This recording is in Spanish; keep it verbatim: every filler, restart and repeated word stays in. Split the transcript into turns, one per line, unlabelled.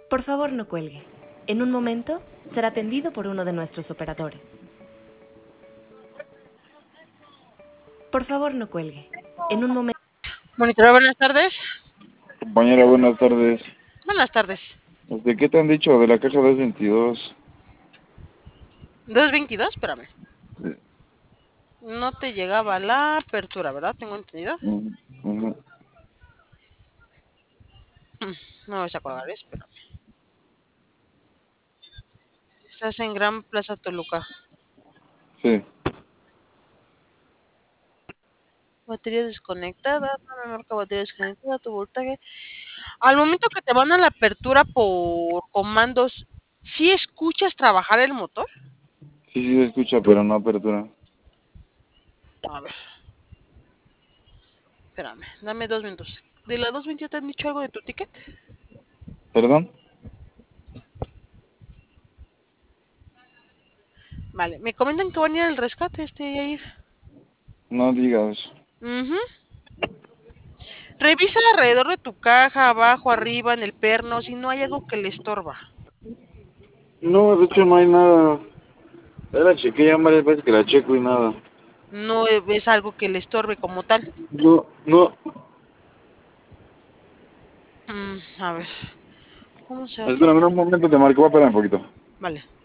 Por favor, no cuelgue. En un momento será atendido por uno de nuestros operadores. Por favor, no cuelgue. En un momento...
Monitora, buenas tardes.
Compañera, buenas tardes.
Buenas tardes.
¿De qué te han dicho de la caja doscientos veintidós?
¿dos veintidós? Espérame.
Sí.
No te llegaba la apertura, ¿verdad? Tengo entendido.
Ujú, ujú.
Mm, No me vas a colgar, espérame. Estás en Gran Plaza Toluca.
Sí.
Batería desconectada, no me marca batería desconectada, tu voltaje. Al momento que te van a la apertura por comandos, ¿sí escuchas trabajar el motor?
Sí, sí se escucha, pero no apertura.
A ver, espérame, dame dos minutos. ¿De la dos veintidós te han dicho algo de tu ticket?
¿Perdón?
Vale, me comentan que van a ir al rescate, este, Yair.
No digas.
Mhm. Revisa alrededor de tu caja, abajo, arriba, en el perno, si no hay algo que le estorba.
No, de hecho no hay nada. Ya la chequé ya varias veces que la checo y nada.
No ves algo que le estorbe como tal.
No, no.
Mm, a ver, ¿cómo se hace?
Espérame un momento, te marco, voy a esperar un poquito.
Vale.